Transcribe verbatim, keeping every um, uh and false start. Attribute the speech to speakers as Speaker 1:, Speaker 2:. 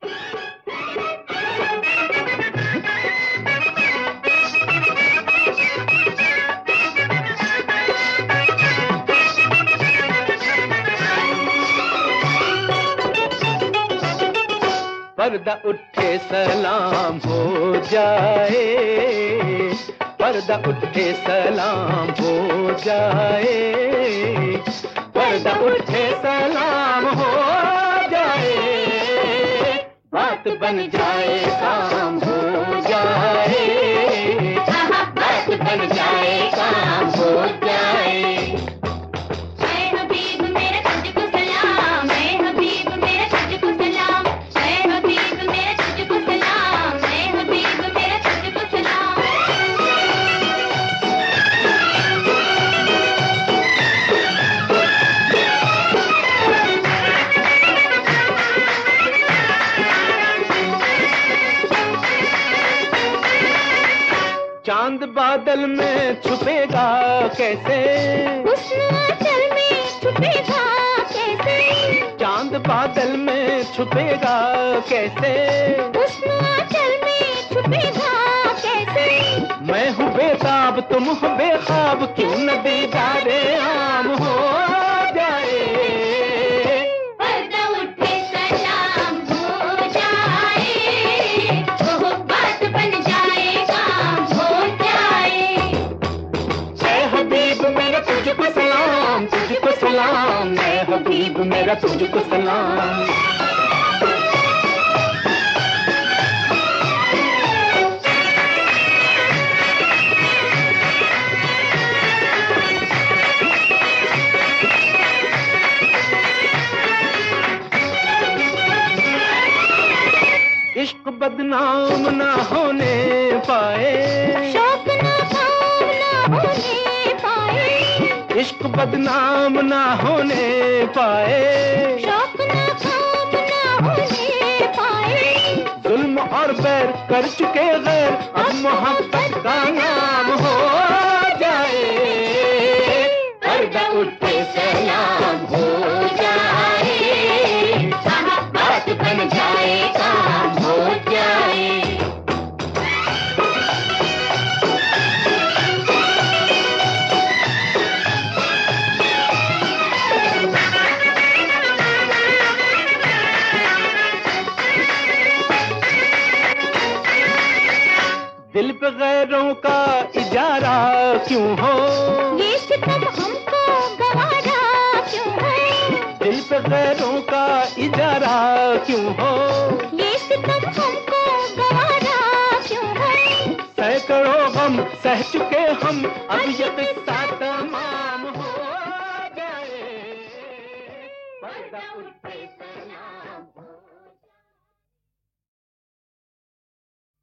Speaker 1: पर्दा उठे सलाम हो जाए, पर्दा उठे सलाम हो जाए, पर्दा उठे सलाम हो जाए, बात बन जाए काम हो जाए, बात बन जाए काम हो जाए। चांद बादल में छुपेगा कैसे,
Speaker 2: हुस्न आंचल में छुपेगा कैसे,
Speaker 1: चांद बादल में छुपेगा कैसे,
Speaker 2: हुस्न आंचल में छुपेगा कैसे।
Speaker 1: मैं हूँ बेताब तुम हो बेखाब, क्यों न दीदारे आम हो जाए।
Speaker 2: पर्दा उठे सलाम हो जाए, वो बात बन जाए काम हो जाए।
Speaker 1: ऐ हबीब मेरा तुझको सलाम, तुझको सलाम, ऐ हबीब मेरा तुझको सलाम। इश्क बदनाम ना होने पाए,
Speaker 2: शौक ना काम ना होने पाए,
Speaker 1: इश्क बदनाम ना होने पाए,
Speaker 2: शौक ना काम ना होने पाए।
Speaker 1: जुल्म और बैर कर चुके गैर, अब मोहब्बत का नाम हो जाए। पर्दा उठे सलाम हो जाए, बात बन जाए काम हो जाए। दिल पे गैरों का इजारा क्यों हो,
Speaker 2: ये सितम हमको गवारा क्यों हो,
Speaker 1: दिल पे गैरों का इजारा क्यों हो,
Speaker 2: ये सितम हमको गवारा क्यों हो।
Speaker 1: सैकड़ों गम सह चुके हम, अब ये किस्सा तमाम हो जाए। पर्दा उठे सलाम हो